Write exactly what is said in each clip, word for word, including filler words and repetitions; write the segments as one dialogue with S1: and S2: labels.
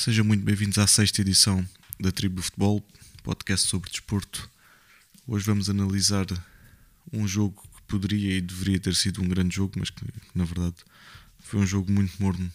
S1: Sejam muito bem-vindos à sexta edição da Tribo do Futebol, podcast sobre desporto. Hoje vamos analisar um jogo que poderia e deveria ter sido um grande jogo, mas que, na verdade, foi um jogo muito morno.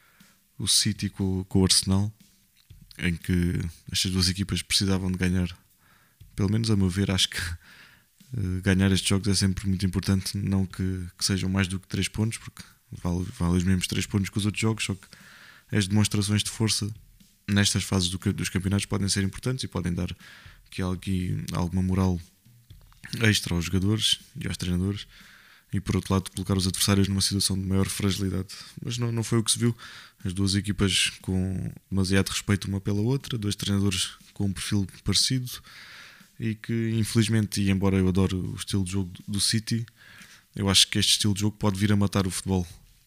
S1: O City com, com o Arsenal, em que estas duas equipas precisavam de ganhar. Pelo menos, a meu ver, acho que uh, ganhar estes jogos é sempre muito importante. Não que, que sejam mais do que três pontos, porque vale, vale os mesmos três pontos que os outros jogos, só que as demonstrações de força nestas fases do, dos campeonatos podem ser importantes e podem dar aqui, aqui alguma moral extra aos jogadores e aos treinadores, e por outro lado colocar os adversários numa situação de maior fragilidade. Mas não, não foi o que se viu. As duas equipas com demasiado respeito uma pela outra, dois treinadores com um perfil parecido e que infelizmente, e embora eu adore o estilo de jogo do City, eu acho que este estilo de jogo pode vir a matar o futebol.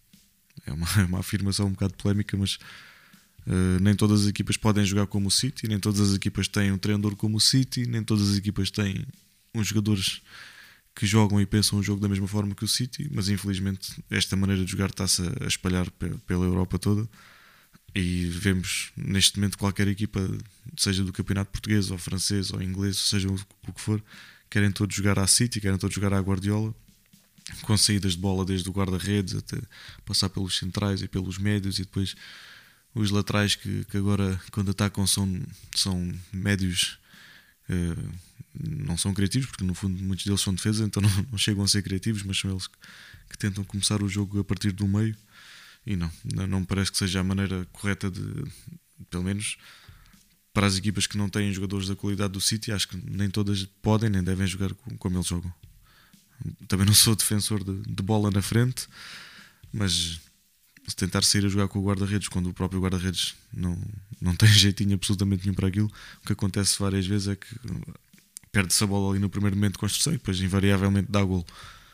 S1: É uma, é uma afirmação um bocado polémica, mas uh, nem todas as equipas podem jogar como o City, nem todas as equipas têm um treinador como o City, nem todas as equipas têm uns jogadores que jogam e pensam o jogo da mesma forma que o City, mas infelizmente esta maneira de jogar está-se a espalhar pe- pela Europa toda e vemos neste momento qualquer equipa, seja do campeonato português ou francês ou inglês, seja o que for, querem todos jogar à City, querem todos jogar à Guardiola, com saídas de bola desde o guarda-redes até passar pelos centrais e pelos médios, e depois os laterais que, que agora quando atacam são, são médios, eh, não são criativos, porque no fundo muitos deles são defesa, então não, não chegam a ser criativos, mas são eles que, que tentam começar o jogo a partir do meio, e não, não, não me parece que seja a maneira correta de, pelo menos para as equipas que não têm jogadores da qualidade do City. Acho que nem todas podem nem devem jogar como eles jogam. Também não sou defensor de, de bola na frente, mas se tentar sair a jogar com o guarda-redes quando o próprio guarda-redes não, não tem jeitinho absolutamente nenhum para aquilo, o que acontece várias vezes é que perde-se a bola ali no primeiro momento de construção e depois invariavelmente dá golo,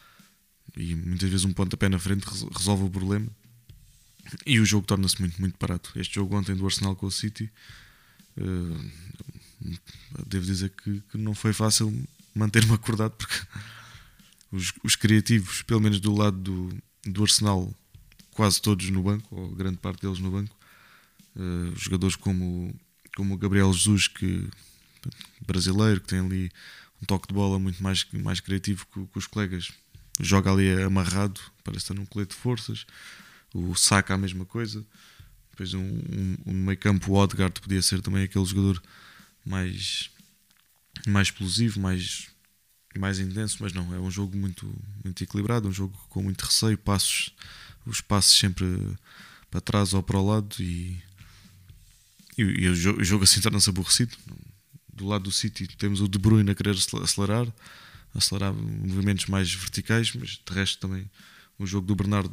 S1: e muitas vezes um pontapé na frente resolve o problema e o jogo torna-se muito, muito barato. Este jogo ontem do Arsenal com o City, uh, devo dizer que, que não foi fácil manter-me acordado, porque Os, os criativos, pelo menos do lado do, do Arsenal, quase todos no banco, ou grande parte deles no banco. Uh, jogadores como, como o Gabriel Jesus, que, brasileiro, que tem ali um toque de bola muito mais, mais criativo que, que os colegas. Joga ali amarrado, parece estar num colete de forças. O Saka, a mesma coisa. Depois um, um, um meio campo, o Odegaard, podia ser também aquele jogador mais, mais explosivo, mais... mais intenso, mas não, é um jogo muito, muito equilibrado, um jogo com muito receio, passos, os passos sempre para trás ou para o lado, e, e, e o, jogo, o jogo assim torna-se aborrecido. Do lado do City temos o De Bruyne a querer acelerar, acelerar movimentos mais verticais, mas de resto também o jogo do Bernardo,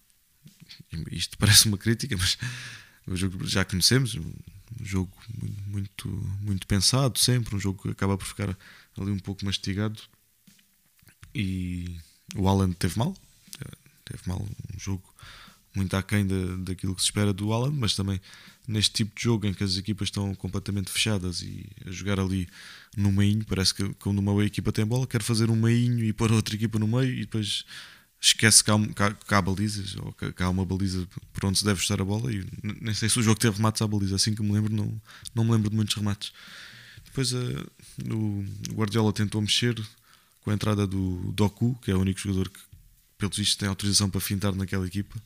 S1: isto parece uma crítica, mas o jogo já conhecemos, um jogo muito, muito pensado sempre, um jogo que acaba por ficar ali um pouco mastigado. E o Haaland teve mal, teve mal, um jogo muito aquém da, daquilo que se espera do Haaland, mas também neste tipo de jogo em que as equipas estão completamente fechadas e a jogar ali no meinho, parece que quando uma equipa tem bola quer fazer um meinho e pôr outra equipa no meio e depois esquece que há, que há, que há balizas, ou que, que há uma baliza por onde se deve estar a bola, e nem sei se o jogo teve remates à baliza, assim que me lembro, não, não me lembro de muitos remates. Depois uh, o Guardiola tentou mexer com a entrada do Doku, que é o único jogador que, pelos vistos, tem autorização para fintar naquela equipa,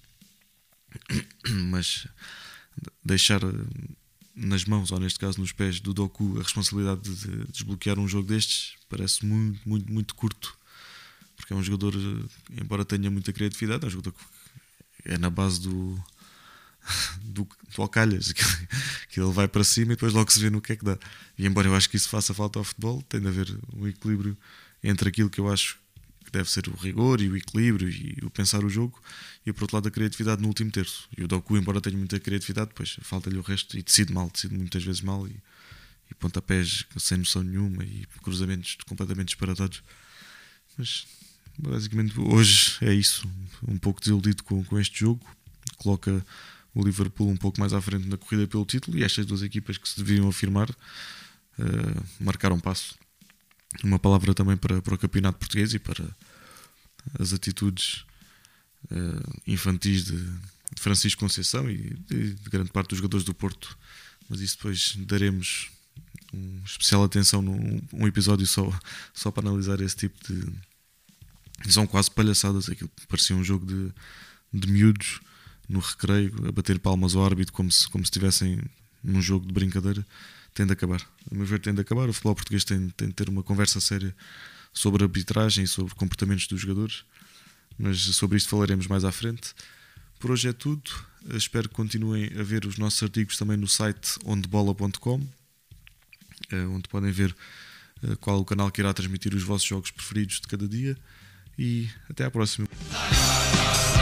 S1: mas deixar nas mãos, ou neste caso nos pés do Doku, a responsabilidade de desbloquear um jogo destes parece muito, muito, muito curto, porque é um jogador, embora tenha muita criatividade, é um jogador que é na base do do, do Alcalhas, que, que ele vai para cima e depois logo se vê no que é que dá. E embora eu acho que isso faça falta ao futebol, tem de haver um equilíbrio entre aquilo que eu acho que deve ser o rigor e o equilíbrio e o pensar o jogo, e por outro lado a criatividade no último terço. E o Doku, embora tenha muita criatividade, depois falta-lhe o resto e decide mal, decide muitas vezes mal, e, e pontapés sem noção nenhuma e cruzamentos completamente disparatados. Mas basicamente hoje é isso, um pouco desiludido com, com este jogo. Coloca o Liverpool um pouco mais à frente na corrida pelo título, e estas duas equipas que se deviam afirmar uh, marcaram passo. Uma palavra também para, para o campeonato português e para as atitudes uh, infantis de, de Francisco Conceição e de, de grande parte dos jogadores do Porto, mas isso depois daremos um especial atenção num um episódio só, só para analisar esse tipo de... São quase palhaçadas, aquilo parecia um jogo de, de miúdos no recreio, a bater palmas ao árbitro como se, como se estivessem num jogo de brincadeira. Tem de acabar, a meu ver tem de acabar. O futebol português tem, tem de ter uma conversa séria sobre arbitragem e sobre comportamentos dos jogadores, mas sobre isto falaremos mais à frente. Por hoje é tudo, espero que continuem a ver os nossos artigos também no site ondebola ponto com, onde podem ver qual o canal que irá transmitir os vossos jogos preferidos de cada dia, e até à próxima.